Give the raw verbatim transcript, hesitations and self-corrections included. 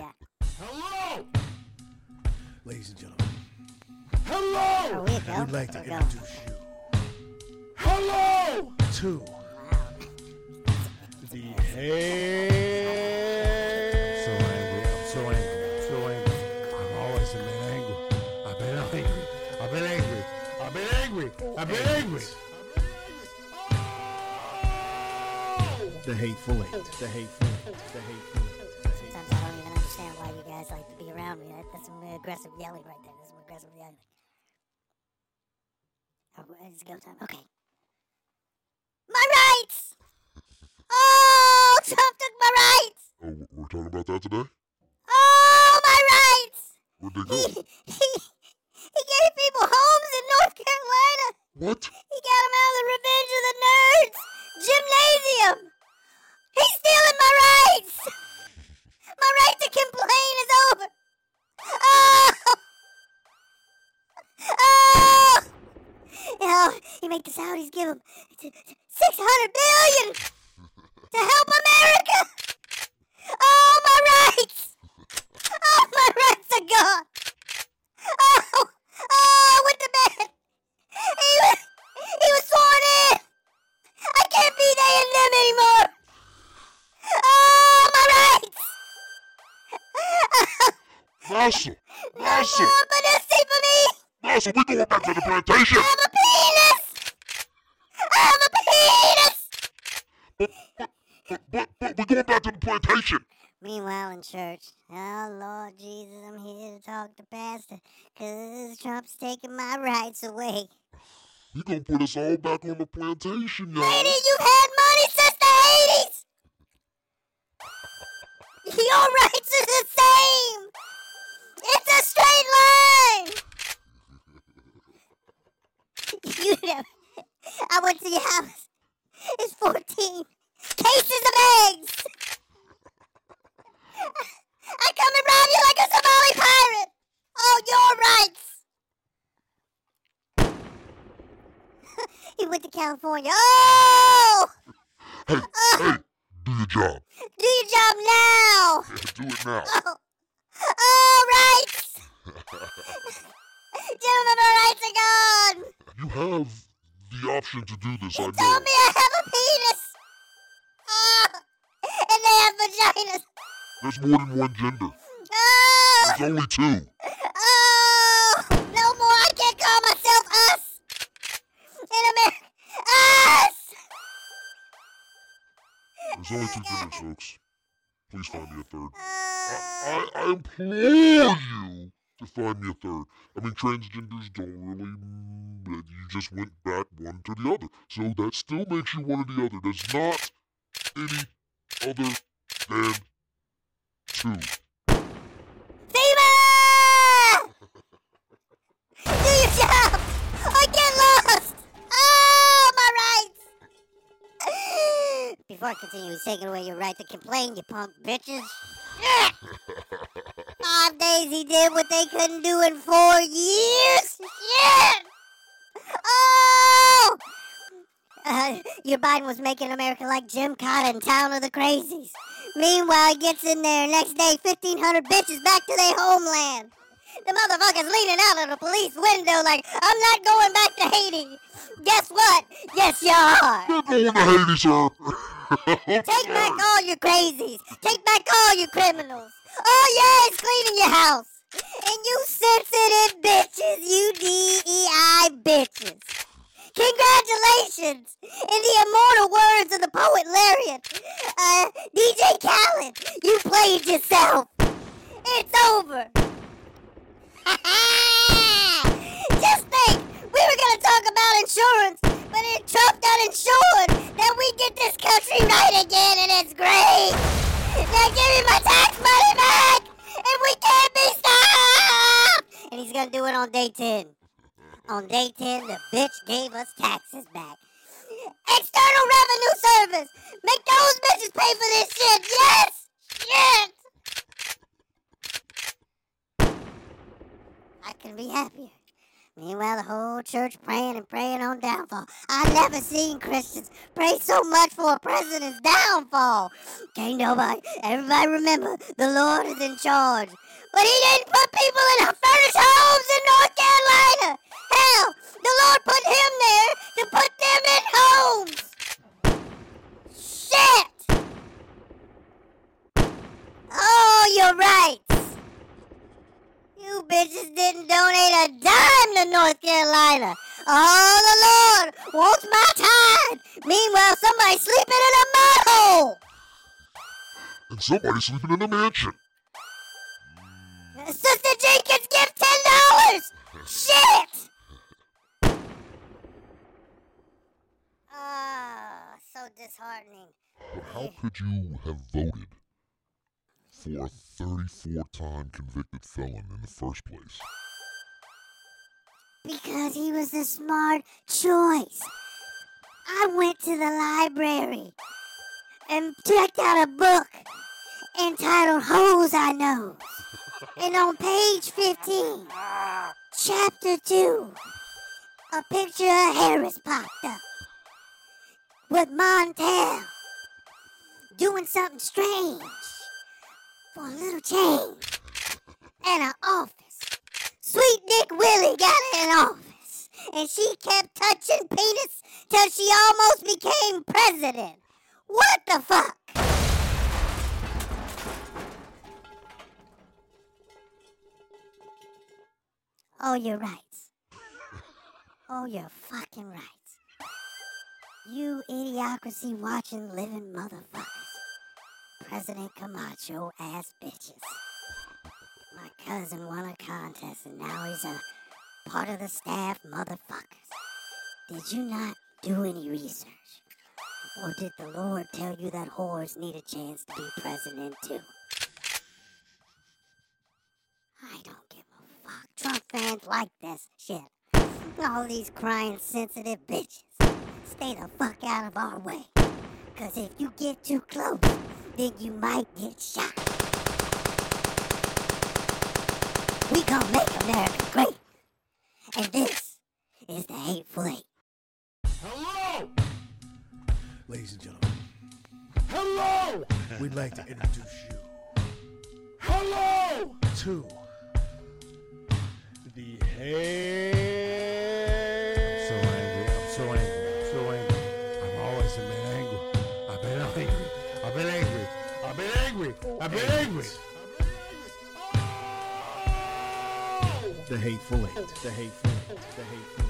Yeah. Hello! Ladies and gentlemen, Hello! Oh, we go. we'd like to We're going. introduce you Hello! to Wow. the head. So angry. I'm so angry. I'm so angry. I've always been angry. I've been angry. I've been angry. I've been angry. I've been angry. The hateful eight. The hateful eight. The hateful eight. The hateful Sometimes I don't even understand why you guys like to be around me. That, that's some aggressive yelling right there. That's some aggressive yelling. Oh, it's go time. Okay. My rights! Oh, Trump took my rights! Oh, we're talking about that today? Oh, my rights! Where'd they He, go? he, he gave people homes in North Carolina. What? He got them out of the Revenge of the Nerds gymnasium. He's stealing my rights. My right to complain is over. Oh! Oh! Oh, he made the Saudis give him six hundred billion dollars to help America. Oh, my rights. Oh, my rights are gone. Oh, oh, with the man. He was, he was sworn in. I can't be they and them anymore. Oh, my rights. Massa! No Massa! more Banessi for me. Massa, we going back to the plantation! I have a penis. I have a penis. But, but, but, but, but, we going back to the plantation! Meanwhile in church, oh Lord Jesus, I'm here to talk to Pastor, cause Trump's taking my rights away. He gonna put us all back on the plantation, y'all. Lady, you've had money since the eighties! Your rights are the same! It's a straight line! You know, I went to your house. It's fourteen cases of eggs! I come and rob you like a Somali pirate! Oh, your rights! He went to California. Oh! Hey, Oh! hey, do your job. Do your job now! Do it now. Oh, oh rights! Gentlemen, my rights are gone! You have the option to do this, He I told know. me I have a penis! Oh, and they have vaginas! There's more than one gender. Oh, There's only two. oh, no more! I can't call myself us! In America, us! There's only two genders, folks. Please find me a third. Uh, I, I, I implore you to find me a third. I mean, transgenders don't really... mm, You just went back one to the other. So that still makes you one or the other. There's not any other than two. FEMA! Do your job! Or get lost! Oh, my rights! Before I continue, he's taking away your right to complain, you punk bitches. Yeah. Five days he did what they couldn't do in four years? Shit! Oh! Uh, your Biden was making America like Jim Cotta in Town of the Crazies. Meanwhile, he gets in there next day, fifteen hundred bitches back to their homeland. The motherfucker's leaning out of the police window like, I'm not going back to Haiti. Guess what? Yes, you are. You're going to Haiti, sir. Take back all your crazies. Take back all your criminals. Oh, yeah, it's cleaning your house. And you sensitive bitches, you D E I bitches. Congratulations! In the immortal words of the poet laureate, uh, D J Khaled, you played yourself. It's over. Just think, we were gonna talk about insurance, but if Trump got insured, then we get this country right again, and it's great. Now give me my tax money back, and we can't be stopped. And he's gonna do it on day ten. On day ten, the bitch gave us taxes back. External Revenue Service! Make those bitches pay for this shit! Yes! Shit! I couldn't be happier. Meanwhile, the whole church praying and praying on downfall. I've never seen Christians pray so much for a president's downfall. Can't nobody, everybody remember, the Lord is in charge. But he didn't put people in furnished homes in North Carolina. Hell, the Lord put him there to put them in homes. Shit! Oh, you're right. You bitches didn't donate a dime to North Carolina. Oh, the Lord wants my time. Meanwhile, somebody's sleeping in a mud hole. And somebody's sleeping in a mansion. Sister Jenkins, give ten dollars. Shit. Ah, so disheartening. But how could you have voted for a thirty-four time convicted felon in the first place? Because he was a smart choice. I went to the library and checked out a book entitled Hoes I Know. And on page fifteen, chapter two, a picture of Harris popped up with Montel doing something strange for a little change and an office. Sweet Dick Willie got an office, and she kept touching penis till she almost became president. What the fuck? Oh, you're right. Oh, you're fucking right. You idiocracy watching living motherfuckers. President Camacho ass bitches. My cousin won a contest and now he's a part of the staff motherfuckers. Did you not do any research? Or did the Lord tell you that whores need a chance to be president too? I don't give a fuck. Trump fans like this shit. All these crying sensitive bitches. Stay the fuck out of our way. Cause if you get too close, then you might get shot. We gonna make America great. And this is the Hateful Eight. Hello! Ladies and gentlemen, Hello! we'd like to introduce you Hello! to the Hateful. I'm so angry. I'm so angry. I'm so angry. I've always been angry. I've been angry. I've been angry. I've been angry. I've been angry. Oh! The Hateful Eight. The Hateful Eight. The Hateful Eight.